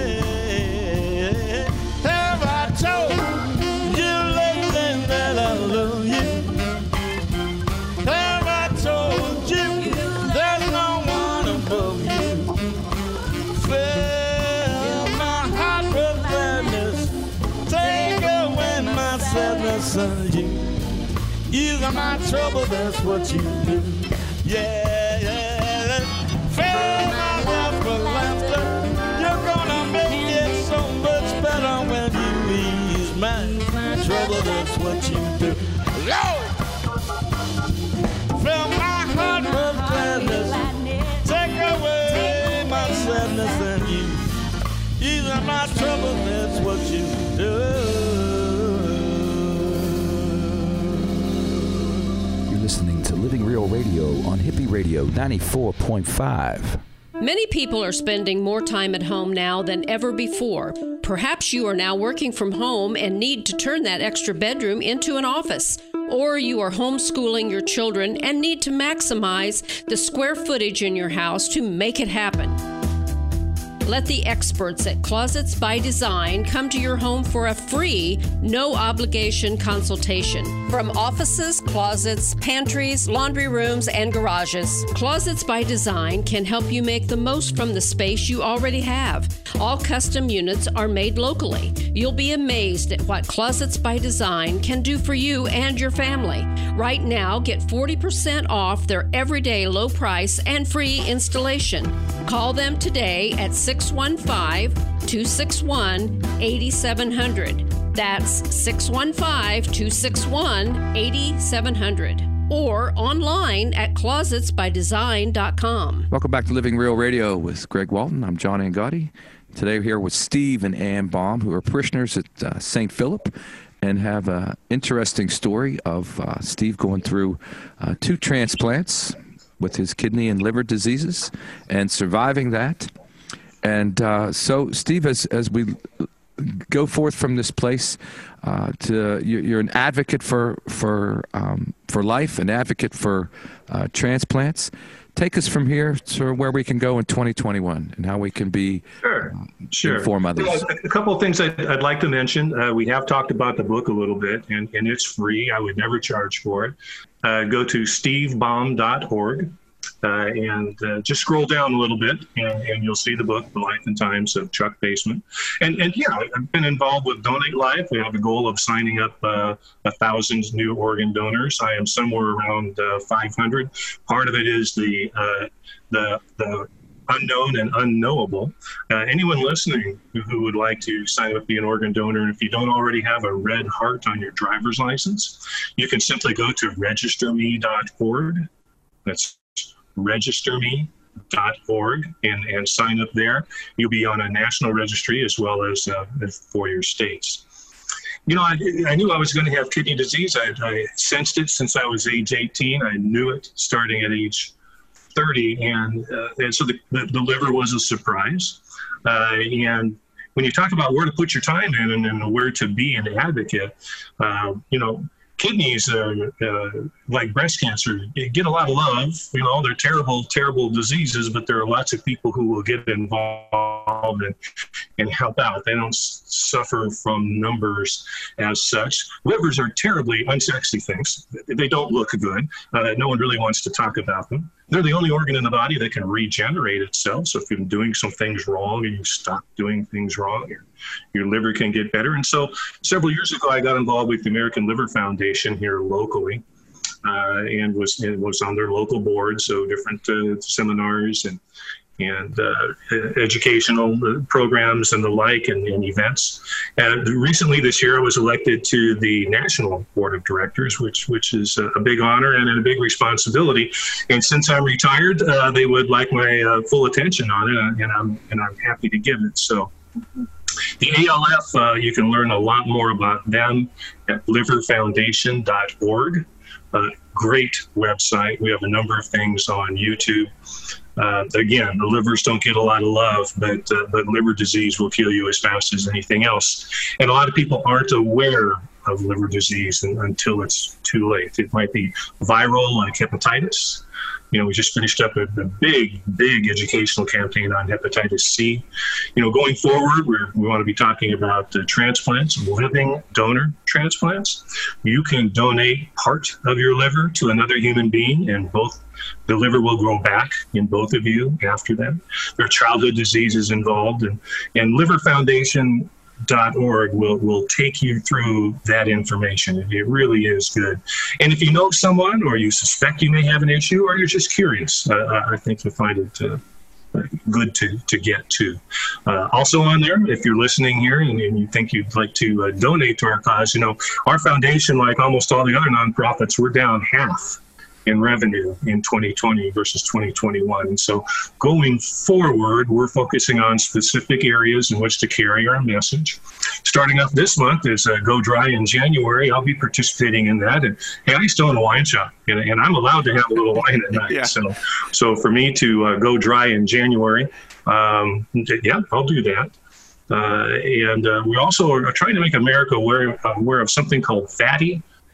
say, have I told you lately that I love you? Have I told you there's no one above you? Fill my heart with gladness. Take away my sadness and you ease my trouble, that's what you do. Yeah, yeah. Fill my life with laughter. You're gonna make it so much better when you ease my trouble, that's what you do. Lord! Fill my heart with gladness. Take away my sadness and you ease my trouble, that's what you do. You're listening to Living Real Radio on Hippie Radio ninety-four point five. Many people are spending more time at home now than ever before. Perhaps you are now working from home and need to turn that extra bedroom into an office. Or you are homeschooling your children and need to maximize the square footage in your house to make it happen. Let the experts at Closets by Design come to your home for a free, no-obligation consultation. From offices, closets, pantries, laundry rooms, and garages, Closets by Design can help you make the most from the space you already have. All custom units are made locally. You'll be amazed at what Closets by Design can do for you and your family. Right now, get forty percent off their everyday low price and free installation. Call them today at six one five, two six one, eight seven zero zero. That's six one five, two six one, eight seven zero zero. Or online at closets by design dot com. Welcome back to Living Real Radio with Greg Walton. I'm John Angotti. Today we're here with Steve and Ann Baum, who are parishioners at uh, Saint Philip, and have an interesting story of uh, Steve going through uh, two transplants with his kidney and liver diseases and surviving that. And uh, so, Steve, as, as we go forth from this place, uh, to you, you're an advocate for for um, for life, an advocate for uh, transplants. Take us from here to where we can go in twenty twenty-one and how we can be sure, uh, sure. inform others. Well, a couple of things I'd, I'd like to mention. Uh, we have talked about the book a little bit, and, and it's free. I would never charge for it. Uh, go to steve baum dot org. Uh, and uh, just scroll down a little bit, and, and you'll see the book, The Life and Times of Chuck Basement. And, and yeah, I've been involved with Donate Life. We have a goal of signing up uh, a thousand new organ donors. I am somewhere around uh, five hundred. Part of it is the uh, the the unknown and unknowable. Uh, anyone listening who, who would like to sign up to be an organ donor, and if you don't already have a red heart on your driver's license, you can simply go to register me dot org. That's register me dot org and, and sign up there. You'll be on a national registry as well as uh, for your states. You know, I, I knew I was going to have kidney disease. I, I sensed it since I was age eighteen. I knew it starting at age thirty. And, uh, and so the, the, the liver was a surprise. Uh, and when you talk about where to put your time in and, and where to be an advocate, uh, you know, kidneys, uh, uh, like breast cancer, get a lot of love. You know, they're terrible, terrible diseases, but there are lots of people who will get involved and, and help out. They don't s- suffer from numbers as such. Livers are terribly unsexy things. They don't look good. Uh, no one really wants to talk about them. They're the only organ in the body that can regenerate itself. So if you're doing some things wrong and you stop doing things wrong, your, your liver can get better. And so several years ago, I got involved with the American Liver Foundation here locally, uh, and was and was on their local board. So different uh, seminars and and uh, educational programs and the like, and, and events. And recently this year I was elected to the National Board of Directors, which which is a big honor and a big responsibility. And since I'm retired, uh, they would like my uh, full attention on it, and I'm and I'm happy to give it. So the A L F, uh, you can learn a lot more about them at liver foundation dot org. Uh, great website. We have a number of things on YouTube. Uh, again, the livers don't get a lot of love, but uh, but liver disease will kill you as fast as anything else. And a lot of people aren't aware of liver disease in, until it's too late. It might be viral, like hepatitis. You know, we just finished up a, a big, big educational campaign on hepatitis C. You know, going forward, we're, we want to be talking about uh, transplants, living donor transplants. You can donate part of your liver to another human being, and both the liver will grow back in both of you after that. There are childhood diseases involved, and, and liver foundation dot org will, will take you through that information. It really is good. And if you know someone, or you suspect you may have an issue, or you're just curious, uh, I think you'll find it uh, good to, to get to. Uh, also on there, if you're listening here and, and you think you'd like to uh, donate to our cause, you know, our foundation, like almost all the other nonprofits, we're down half in revenue in twenty twenty versus twenty twenty-one. And so going forward, we're focusing on specific areas in which to carry our message. Starting up this month is uh, Go Dry in January. I'll be participating in that. And hey, I used to own a wine shop, and, and I'm allowed to have a little wine at night. Yeah. So, so for me to uh, go dry in January, um, yeah, I'll do that. Uh, and uh, we also are trying to make America aware, aware of something called fatty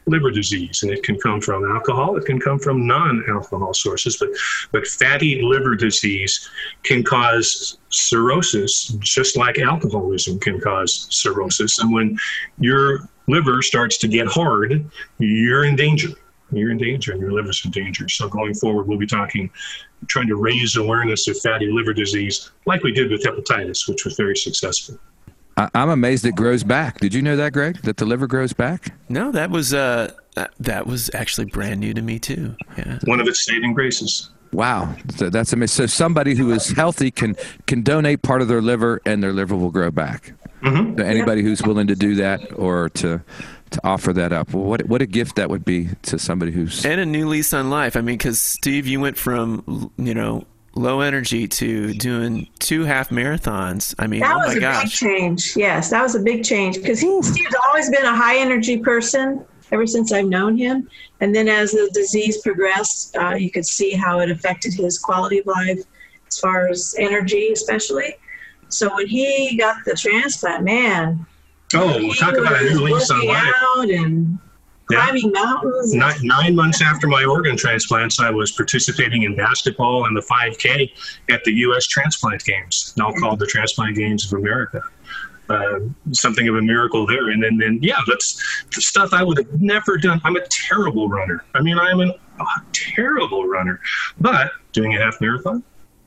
liver disease, and it can come from alcohol. It can come from non-alcohol sources, but but fatty liver disease can cause cirrhosis, just like alcoholism can cause cirrhosis. And when your liver starts to get hard, you're in danger. You're in danger, and your liver's in danger. So going forward, we'll be talking, trying to raise awareness of fatty liver disease, like we did with hepatitis, which was very successful. I'm amazed it grows back. Did you know that, Greg, that the liver grows back? No, that was uh, that was actually brand new to me too. Yeah. One of its saving graces. Wow, so that's amazing. So somebody who is healthy can can donate part of their liver, and their liver will grow back. Mm-hmm. So anybody who's willing to do that or to to offer that up, well, what what a gift that would be to somebody who's and a new lease on life. I mean, because Steve, you went from you know. low energy to doing two half marathons. I mean, that oh was my a gosh. big change. Yes, that was a big change because Steve's always been a high energy person ever since I've known him. And then as the disease progressed, uh, you could see how it affected his quality of life as far as energy, especially. So when he got the transplant, man. Oh, we'll talk about a new lease on life. Out and climbing yeah. mountains. Nine, nine months after my organ transplants, I was participating in basketball and the five K at the U S Transplant Games, now called the Transplant Games of America. Uh, something of a miracle there. And then, then, yeah, that's the stuff I would have never done. I'm a terrible runner. I mean, I'm an, a terrible runner. But doing a half marathon,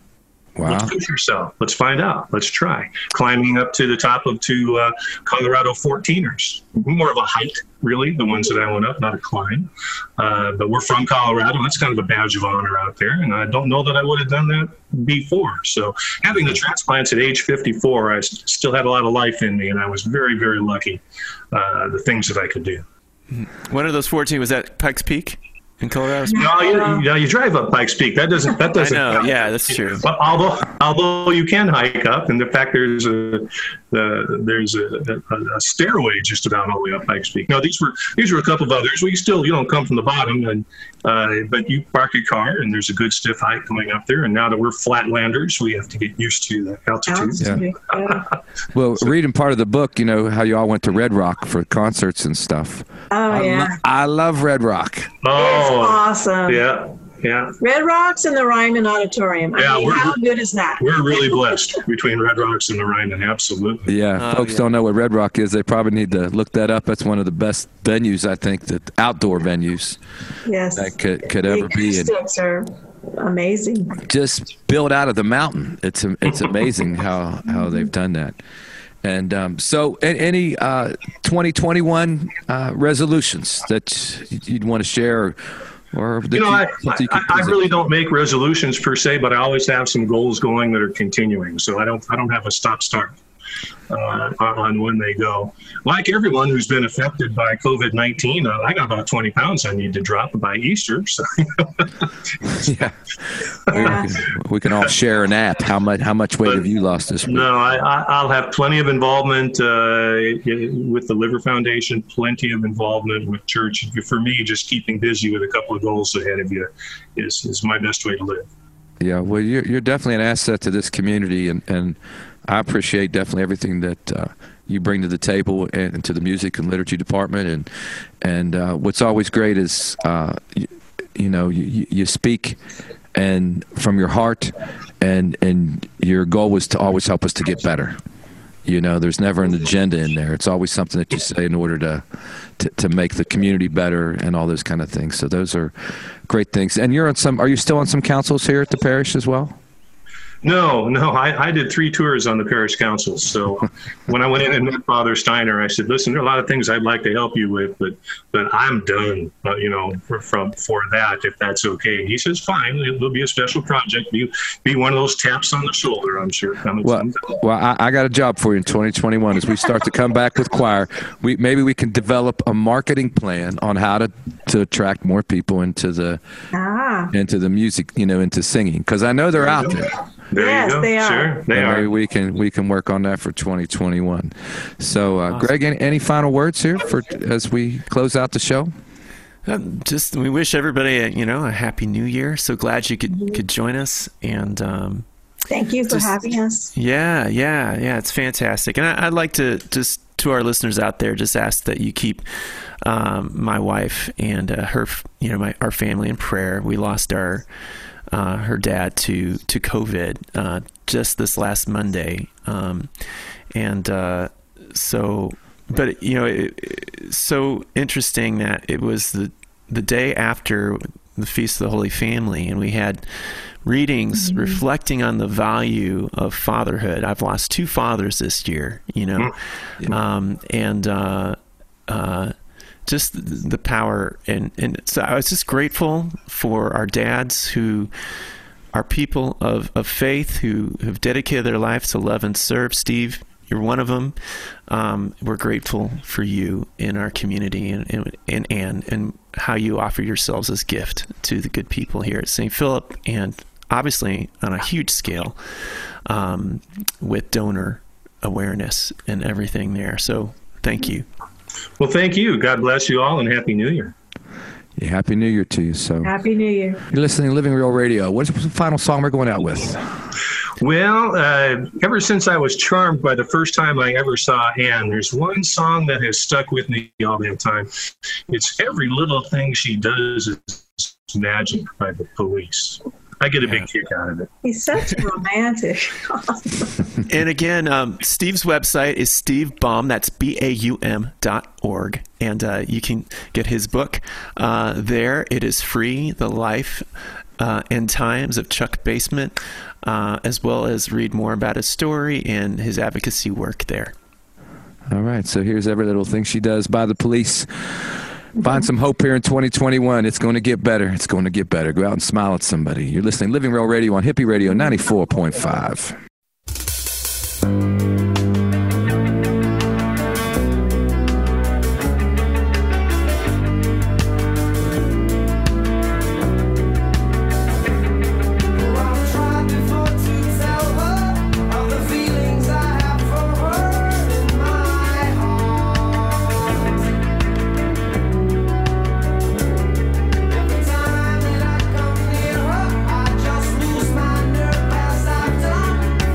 wow. Let's push yourself. Let's find out. Let's try. Climbing up to the top of two uh, Colorado fourteeners. More of a hike, really, the ones that I went up, not a climb. Uh, but we're from Colorado. That's kind of a badge of honor out there. And I don't know that I would have done that before. So having the transplants at age fifty-four, I still had a lot of life in me. And I was very, very lucky, uh, the things that I could do. One of those fourteen was at Pikes Peak? In Colorado? No, you, you, know, you drive up Pikes Peak. That doesn't. That doesn't. I know. Yeah, that's true. But although, although you can hike up, and in fact, there's a uh, there's a, a, a stairway just about all the way up Pikes Peak. No, these were these were a couple of others. We still, you don't come from the bottom, and uh, but you park your car, and there's a good stiff hike going up there. And now that we're flatlanders, we have to get used to the altitude. Yeah. Well, so, reading part of the book, you know how you all went to Red Rock for concerts and stuff. Oh I yeah. Lo- I love Red Rock. Oh. Awesome. Yeah, yeah. Red Rocks and the Ryman Auditorium. I yeah, mean, how good is that? We're really blessed between Red Rocks and the Ryman, absolutely. Yeah, oh, folks yeah. don't know what Red Rock is. They probably need to look that up. That's one of the best venues, I think, that outdoor venues yes. that could, could ever the be. acoustics are amazing. Just built out of the mountain. It's it's amazing how, how they've done that. And um, so, any uh, twenty twenty-one uh, resolutions that you'd want to share, or, or that you know, you, I, you I, I really don't make resolutions per se, but I always have some goals going that are continuing. So I don't I don't have a stop start uh, on when they go. Like everyone who's been affected by COVID nineteen, uh, I got about twenty pounds I need to drop by Easter. So. yeah. yeah. We, can, we can all share an app. How much how much weight but, have you lost this week? No, I, I, I'll have plenty of involvement uh, with the Liver Foundation, plenty of involvement with church. For me, just keeping busy with a couple of goals ahead of you is, is my best way to live. Yeah, well, you're, you're definitely an asset to this community, and, and I appreciate definitely everything that uh, you bring to the table and, and to the music and liturgy department. And and uh, what's always great is, uh, you, you know, you, you speak and from your heart, and and your goal was to always help us to get better. You know, there's never an agenda in there. It's always something that you say in order to, to, to make the community better and all those kind of things. So those are great things. And you're on some, are you still on some councils here at the parish as well? No, no, I, I did three tours on the parish council. So when I went in and met Father Steiner, I said, listen, there are a lot of things I'd like to help you with, but but I'm done, uh, you know, for, from, for that, if that's okay. And he says, fine, it will be a special project. Be, be one of those taps on the shoulder, I'm sure. Well, well I, I got a job for you in twenty twenty-one as we start to come back with choir. We Maybe we can develop a marketing plan on how to, to attract more people into the, ah. into the music, you know, into singing, because I know they're out there. There yes, you go. they are. Sure, they and are. maybe we can we can work on that for twenty twenty-one. So, uh, awesome. Greg, any, any final words here for as we close out the show? Um, just we wish everybody a, you know a happy New Year. So glad you could mm-hmm. could join us, and um, thank you for just, having us. Yeah, yeah, yeah. It's fantastic, and I, I'd like to just to our listeners out there just ask that you keep um, my wife and uh, her, you know, my our family in prayer. We lost our uh, her dad to to COVID uh, just this last Monday, um, and uh, so. But you know, it, it's so interesting that it was the the day after the Feast of the Holy Family, and we had readings mm-hmm. reflecting on the value of fatherhood. I've lost two fathers this year, you know, mm-hmm. um, and uh, uh, just the power. And, and so I was just grateful for our dads who are people of, of faith who have dedicated their lives to love and serve. Steve, you're one of them. Um, we're grateful for you in our community, and, and, and Anne, and how you offer yourselves as gift to the good people here at Saint Philip, and obviously on a huge scale um, with donor awareness and everything there. So thank you. Well, thank you. God bless you all, and Happy New Year. Yeah, Happy New Year to you. So Happy New Year. You're listening to Living Real Radio. What's the final song we're going out with? Well, uh, ever since I was charmed by the first time I ever saw Anne, there's one song that has stuck with me all the time. It's Every Little Thing She Does Is Magic by the Police. I get a big kick out of it. He's such a romantic. And again, um, Steve's website is Steve Baum. That's B A U M dot org. And uh, you can get his book uh, there. It is free, The Life uh, and Times of Chuck Basement, uh, as well as read more about his story and his advocacy work there. All right. So here's Every Little Thing She Does by the Police. Find some hope here in twenty twenty-one. It's going to get better. It's going to get better. Go out and smile at somebody. You're listening to Living Real Radio on Hippie Radio ninety-four point five. I just lose my nerve as I've done.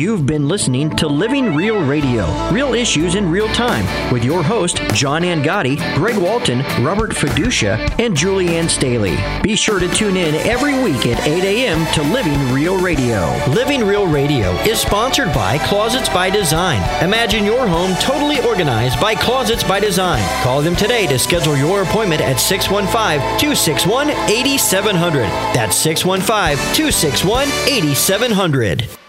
You've been listening to Living Real Radio, real issues in real time, with your host, John Angotti, Greg Walton, Robert Fiducia, and Julianne Staley. Be sure to tune in every week at eight a.m. to Living Real Radio. Living Real Radio is sponsored by Closets by Design. Imagine your home totally organized by Closets by Design. Call them today to schedule your appointment at six one five, two six one, eight seven zero zero. That's six one five, two six one, eight seven zero zero.